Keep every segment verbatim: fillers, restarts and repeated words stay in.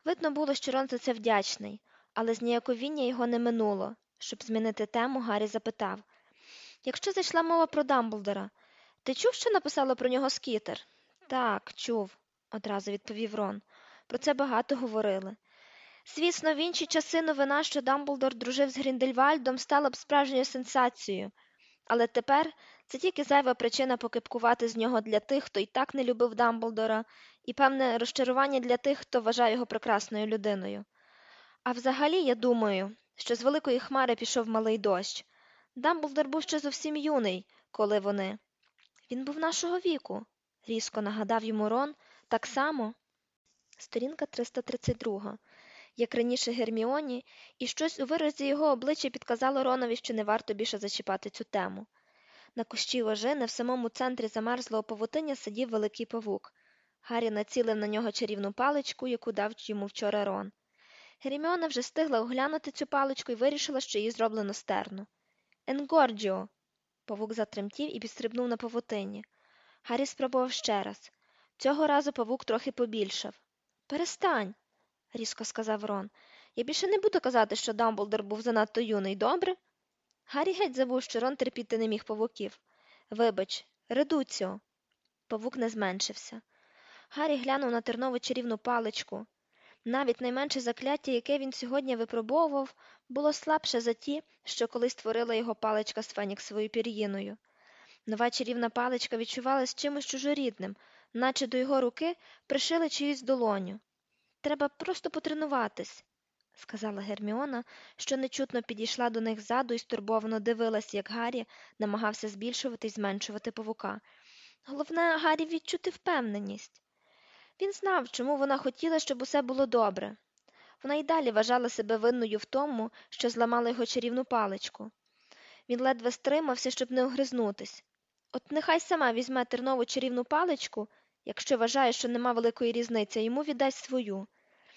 Видно було, що Рон за це вдячний, але зніяковіння його не минуло. Щоб змінити тему, Гаррі запитав: «Якщо зайшла мова про Дамблдора, ти чув, що написала про нього Скітер?» «Так, чув», – одразу відповів Рон. «Про це багато говорили. Звісно, в інші часи новина, що Дамблдор дружив з Гріндельвальдом, стала б справжньою сенсацією. Але тепер це тільки зайва причина покипкувати з нього для тих, хто і так не любив Дамблдора, і певне розчарування для тих, хто вважає його прекрасною людиною. А взагалі, я думаю, що з Великої Хмари пішов малий дощ. Дамблдор був ще зовсім юний, коли вони... Він був нашого віку», – різко нагадав йому Рон, – «так само». Сторінка триста тридцять два. Як раніше Герміоні, і щось у виразі його обличчя підказало Ронові, що не варто більше зачіпати цю тему. На кущі ожини в самому центрі замерзлого павутиння сидів великий павук. Гаррі націлив на нього чарівну паличку, яку дав йому вчора Рон. Герміона вже встигла оглянути цю паличку і вирішила, що її зроблено з терну. «Енгорджіо!» Павук затремтів і підстрибнув на павутинні. Гаррі спробував ще раз. Цього разу павук трохи побільшав. «Перестань!» – різко сказав Рон. «Я більше не буду казати, що Дамблдор був занадто юний, добре?» Гаррі геть забув, що Рон терпіти не міг павуків. «Вибач, редуціо!» Павук не зменшився. Гаррі глянув на тернову чарівну паличку. Навіть найменше закляття, яке він сьогодні випробовував, було слабше за ті, що колись створила його паличка з феніксовою пір'їною. Нова чарівна паличка відчувалась чимось чужорідним, наче до його руки пришили чиюсь долоню. «Треба просто потренуватись», – сказала Герміона, що нечутно підійшла до них ззаду і стурбовано дивилась, як Гаррі намагався збільшувати й зменшувати павука. Головне, Гаррі відчути впевненість. Він знав, чому вона хотіла, щоб усе було добре. Вона й далі вважала себе винною в тому, що зламала його чарівну паличку. Він ледве стримався, щоб не огризнутись. От нехай сама візьме тернову чарівну паличку, якщо вважає, що нема великої різниці, йому віддасть свою.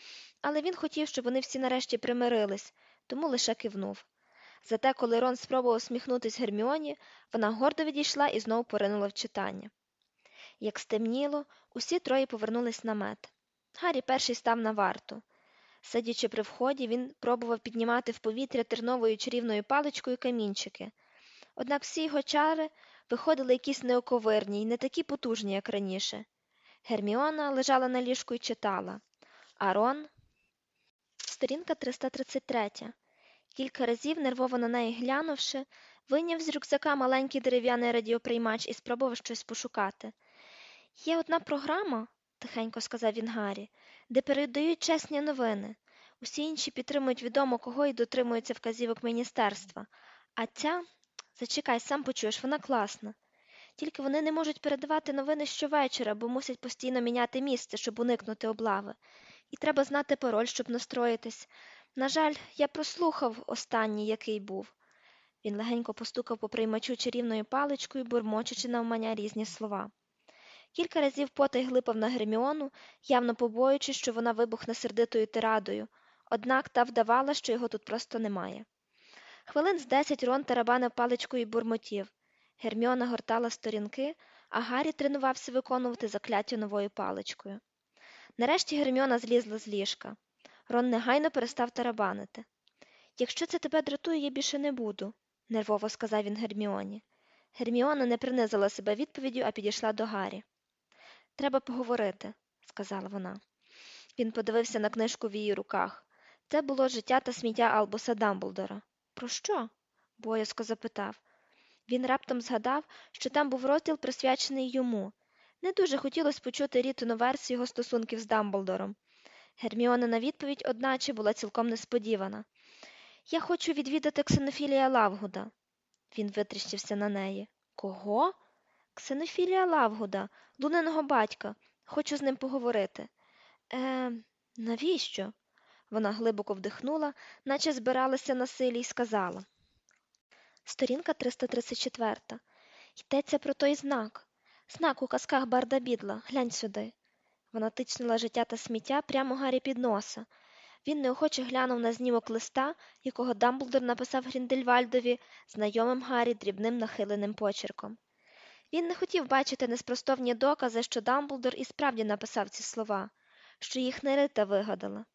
Але він хотів, щоб вони всі нарешті примирились, тому лише кивнув. Зате, коли Рон спробував усміхнутись Герміоні, вона гордо відійшла і знову поринула в читання. Як стемніло, усі троє повернулись на мет. Гаррі перший став на варту. Сидячи при вході, він пробував піднімати в повітря терновою чарівною паличкою камінчики. Однак всі його чари виходили якісь неоковирні й не такі потужні, як раніше. Герміона лежала на ліжку і читала. А Рон... Сторінка триста тридцять три. Кілька разів, нервово на неї глянувши, вийняв з рюкзака маленький дерев'яний радіоприймач і спробував щось пошукати. «Є одна програма, – тихенько сказав він Гаррі, – де передають чесні новини. Усі інші підтримують відомо кого і дотримуються вказівок міністерства. А ця, зачекай, сам почуєш, вона класна. Тільки вони не можуть передавати новини щовечора, бо мусять постійно міняти місце, щоб уникнути облави. І треба знати пароль, щоб настроїтись. На жаль, я прослухав останній, який був». Він легенько постукав по приймачу чарівною паличкою, бурмочучи навмання різні слова. Кілька разів потай глипав на Герміону, явно побоюючись, що вона вибухне сердитою тирадою, однак та вдавала, що його тут просто немає. Хвилин з десять Рон тарабанив паличкою і бурмотів. Герміона гортала сторінки, а Гаррі тренувався виконувати закляття новою паличкою. Нарешті Герміона злізла з ліжка. Рон негайно перестав тарабанити. «Якщо це тебе дратує, я більше не буду», – нервово сказав він Герміоні. Герміона не принизила себе відповіддю, а підійшла до Гаррі. «Треба поговорити», – сказала вона. Він подивився на книжку в її руках. Це було «Життя та сміття Албуса Дамблдора». «Про що?» – боязко запитав. Він раптом згадав, що там був розділ, присвячений йому. Не дуже хотілося почути Рітину версію його стосунків з Дамблдором. Герміонина відповідь, одначе, була цілком несподівана. «Я хочу відвідати Ксенофілія Лавгуда». Він витріщився на неї. «Кого?» «Ксенофілія Лавгуда, Луниного батька. Хочу з ним поговорити». «Е, навіщо?» Вона глибоко вдихнула, наче збиралася на силі, й сказала. Сторінка триста тридцять чотири. «Йдеться про той знак. Знак у казках Барда Бідла. Глянь сюди». Вона тичнула «Життя та сміття» прямо Гаррі під носа. Він неохоче глянув на знімок листа, якого Дамблдор написав Гріндельвальдові, знайомим Гаррі дрібним нахиленим почерком. Він не хотів бачити неспростовні докази, що Дамблдор і справді написав ці слова, що їх не Рита вигадала.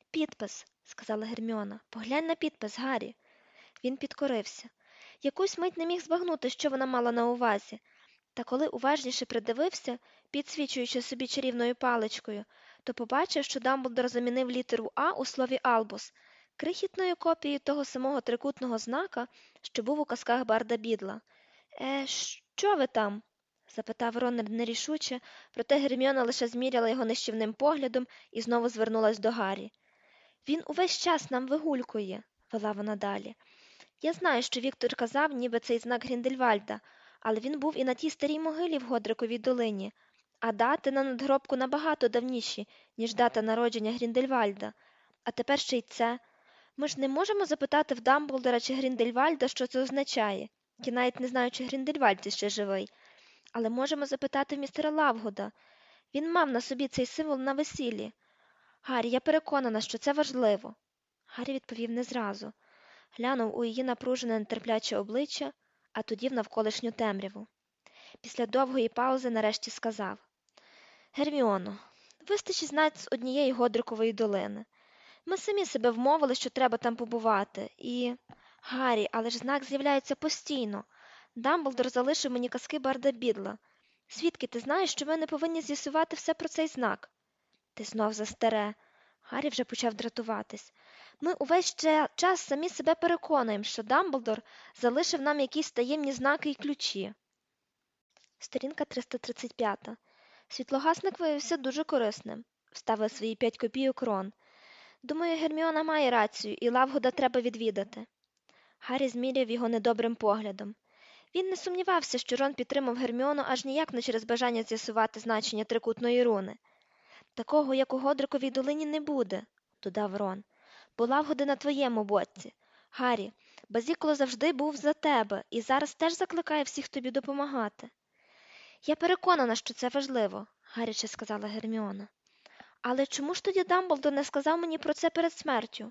Підпис, сказала Герміона. Поглянь на підпис, Гаррі. Він підкорився. Якусь мить не міг збагнути, що вона мала на увазі. Та коли уважніше придивився, підсвічуючи собі чарівною паличкою, то побачив, що Дамблдор замінив літеру «А» у слові «Албус» крихітною копією того самого трикутного знака, що був у казках Барда Бідла. «Е, що ви там?» – запитав Рон нерішуче, проте Герміона лише зміряла його нищівним поглядом і знову звернулась до Гаррі. «Він увесь час нам вигулькує», – вела вона далі. «Я знаю, що Віктор казав, ніби цей знак Гріндельвальда, але він був і на тій старій могилі в Годриковій долині, а дати на надгробку набагато давніші, ніж дата народження Гріндельвальда. А тепер ще й це. Ми ж не можемо запитати в Дамблдора чи Гріндельвальда, що це означає. Я навіть не знаю, чи Гріндельвальд ще живий. Але можемо запитати в містера Лавгуда. Він мав на собі цей символ на весіллі. Гаррі, я переконана, що це важливо». Гаррі відповів не зразу. Глянув у її напружене нетерпляче обличчя, а тоді в навколишню темряву. Після довгої паузи нарешті сказав: «Герміоно, вистачить знать з однієї Годрикової долини. Ми самі себе вмовили, що треба там побувати, і... Гаррі, але ж знак з'являється постійно. Дамблдор залишив мені казки Барда Бідла. Звідки ти знаєш, що ми не повинні з'ясувати все про цей знак?» «Ти знов за старе». Гаррі вже почав дратуватись. «Ми увесь час самі себе переконуємо, що Дамблдор залишив нам якісь таємні знаки і ключі». Сторінка триста тридцять п'ять. Світлогасник виявився дуже корисним, вставив свої п'ять копійок Рон. «Думаю, Герміона має рацію, і Лавгуда треба відвідати». Гаррі зміряв його недобрим поглядом. Він не сумнівався, що Рон підтримав Герміону аж ніяк не через бажання з'ясувати значення трикутної руни. «Такого, як у Годриковій долині, не буде», – додав Рон. «Бо Лавгуди на твоєму боці. Гаррі, Базікуло завжди був за тебе і зараз теж закликає всіх тобі допомагати». «Я переконана, що це важливо», – гаряче сказала Герміона. «Але чому ж тоді Дамблдор не сказав мені про це перед смертю?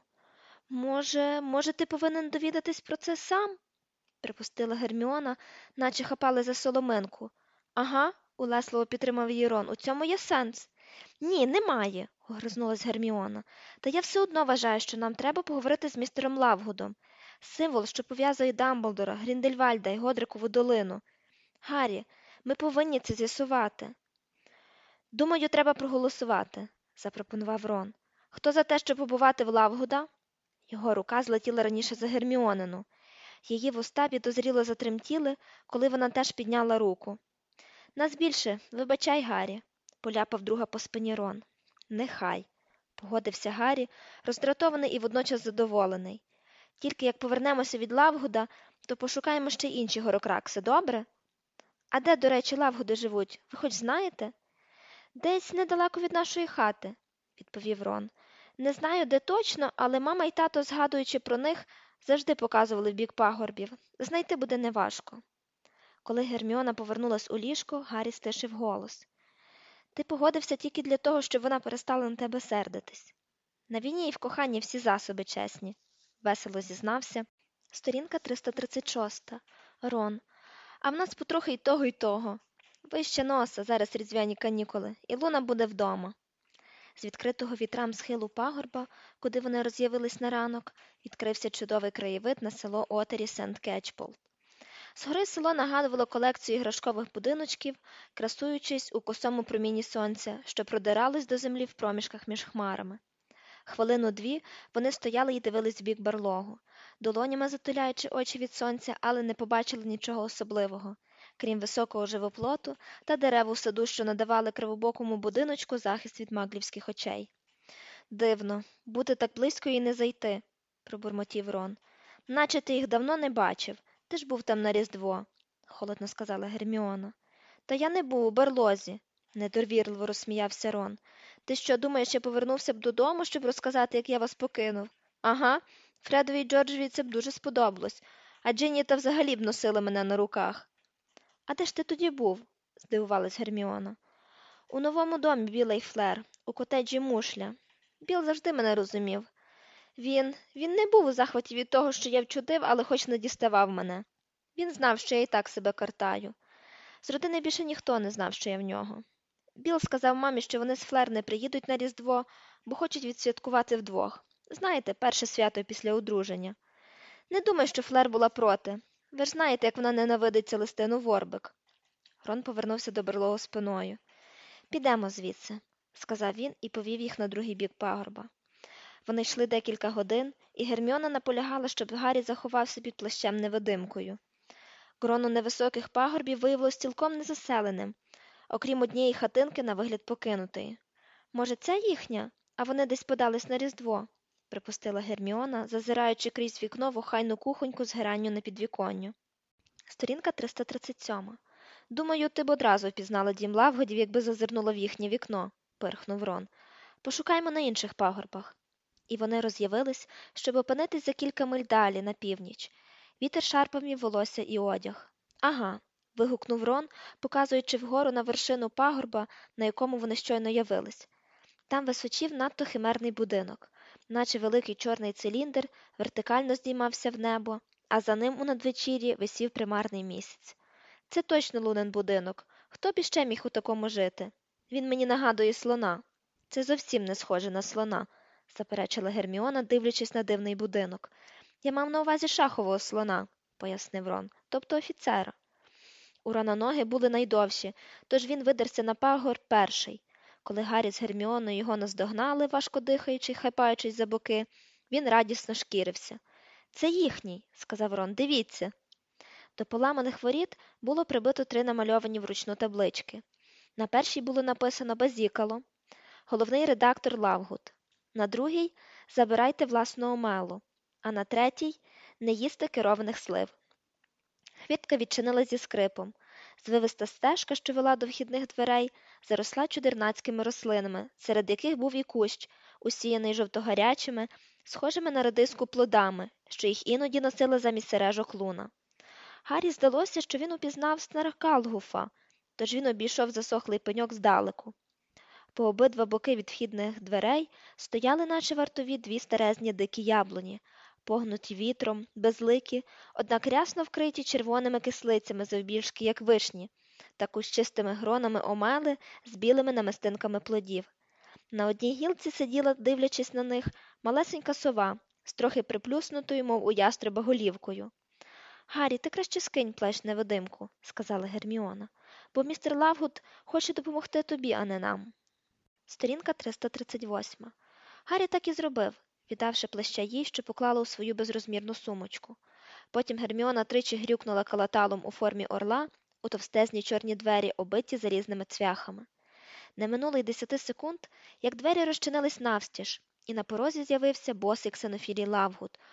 Може, може, ти повинен довідатись про це сам?» – припустила Герміона, наче хапали за соломинку. «Ага», – улесливо підтримав її Рон, – «у цьому є сенс». «Ні, немає», – огризнулась Герміона. «Та я все одно вважаю, що нам треба поговорити з містером Лавгудом. Символ, що пов'язує Дамблдора, Гріндельвальда і Годрикову долину. Гаррі, ми повинні це з'ясувати». «Думаю, треба проголосувати», – запропонував Рон. «Хто за те, щоб побувати в Лавгуда?» Його рука злетіла раніше за Герміонину. Її вуста підозріло затремтіли, коли вона теж підняла руку. «Нас більше, вибачай, Гаррі», – поляпав друга по спині Рон. «Нехай», – погодився Гаррі, роздратований і водночас задоволений. «Тільки як повернемося від Лавгуда, то пошукаємо ще інші горокракси, добре?» «А де, до речі, Лавгуди живуть, ви хоч знаєте?» «Десь недалеко від нашої хати», – відповів Рон. «Не знаю, де точно, але мама і тато, згадуючи про них, завжди показували в бік пагорбів. Знайти буде неважко». Коли Герміона повернулась у ліжко, Гаррі стишив голос. «Ти погодився тільки для того, щоб вона перестала на тебе сердитись. На війні і в коханні всі засоби чесні», – весело зізнався. Сторінка триста тридцять шість. Рон. «А в нас потрохи й того, й того. Вище носа, зараз різдвяні канікули, і Луна буде вдома». З відкритого вітрам схилу пагорба, куди вони роз'явились на ранок, відкрився чудовий краєвид на село Отері Сент-Кетчпол. Згори село нагадувало колекцію іграшкових будиночків, красуючись у косому проміні сонця, що продирались до землі в проміжках між хмарами. Хвилину-дві вони стояли і дивились в бік барлогу, долонями затуляючи очі від сонця, але не побачили нічого особливого, крім високого живоплоту та дерев у саду, що надавали кривобокому будиночку захист від маглівських очей. «Дивно, бути так близько і не зайти», – пробурмотів Рон. «Наче ти їх давно не бачив. Ти ж був там на Різдво», – холодно сказала Герміона. «Та я не був у барлозі», – недовірливо розсміявся Рон. «Ти що, думаєш, я повернувся б додому, щоб розказати, як я вас покинув? Ага, Фредові й Джорджеві це б дуже сподобалось, а Джинні та взагалі б носила мене на руках». «А де ж ти тоді був?» – здивувалась Герміона. «У новому домі Білий Флер, у котеджі Мушля. Біл завжди мене розумів. Він, він не був у захваті від того, що я вчудив, але хоч не діставав мене. Він знав, що я і так себе картаю. З родини більше ніхто не знав, що я в нього. Біл сказав мамі, що вони з Флер не приїдуть на Різдво, бо хочуть відсвяткувати вдвох. Знаєте, перше свято після одруження. Не думай, що Флер була проти. Ви ж знаєте, як вона ненавидить Целестину Ворбик. Рон повернувся до берлогу спиною. «Підемо звідси», – сказав він і повів їх на другий бік пагорба. Вони йшли декілька годин, і Герміона наполягала, щоб Гаррі заховався під плащем-невидимкою. Гроно невисоких пагорбів виявилось цілком незаселеним, окрім однієї хатинки на вигляд покинутої. «Може, це їхня, а вони десь подались на Різдво?» – припустила Герміона, зазираючи крізь вікно в охайну кухоньку з геранню на підвіконню. Сторінка триста тридцять сьома. «Думаю, ти б одразу впізнала дім Лавгодів, якби зазирнула в їхнє вікно», – пирхнув Рон. «Пошукаймо на інших пагорбах». І вони роз'явились, щоб опинитись за кілька миль далі, на північ. Вітер шарпав їм волосся і одяг. «Ага», – вигукнув Рон, показуючи вгору на вершину пагорба, на якому вони щойно явились. Там височів надто химерний будинок, наче великий чорний циліндр вертикально здіймався в небо, а за ним у надвечір'ї висів примарний місяць. «Це точно Лунин будинок. Хто б іще міг у такому жити? Він мені нагадує слона». «Це зовсім не схоже на слона», – заперечила Герміона, дивлячись на дивний будинок. «Я мав на увазі шахового слона», – пояснив Рон, – «тобто офіцера». У Рона ноги були найдовші, тож він видерся на пагорб перший. Коли Гаррі з Герміоною його наздогнали, важко дихаючи й хапаючись за боки, він радісно шкірився. «Це їхній», – сказав Рон, – «дивіться». До поламаних воріт було прибито три намальовані вручну таблички. На першій було написано «Базікало», головний редактор Лавгуд. На другій – «Забирайте власну омелу», а на третій – «Не їсти керованих слив». Хвіртка відчинилась зі скрипом. Звивиста стежка, що вела до вхідних дверей, заросла чудернацькими рослинами, серед яких був і кущ, усіяний жовтогарячими, схожими на редиску плодами, що їх іноді носили замість сережок луна. Гаррі здалося, що він упізнав Снаркалгуфа, тож він обійшов засохлий пеньок здалеку. По обидва боки від вхідних дверей стояли, наче вартові, дві старезні дикі яблуні, погнуті вітром, безликі, однак рясно вкриті червоними кислицями завбільшки, як вишні, та кущистими гронами омели з білими намистинками плодів. На одній гілці сиділа, дивлячись на них, малесенька сова з трохи приплюснутою, мов у ястреба, голівкою. «Гаррі, ти краще скинь плащ-невидимку», – сказала Герміона, – «бо містер Лавгуд хоче допомогти тобі, а не нам». Сторінка триста тридцять восьма. Гаррі так і зробив, віддавши плаща їй, що поклала у свою безрозмірну сумочку. Потім Герміона тричі грюкнула калаталом у формі орла у товстезні чорні двері, обиті залізними цвяхами. Не минуло й десяти секунд, як двері розчинились навстіж, і на порозі з'явився босий Ксенофілій Лавгуд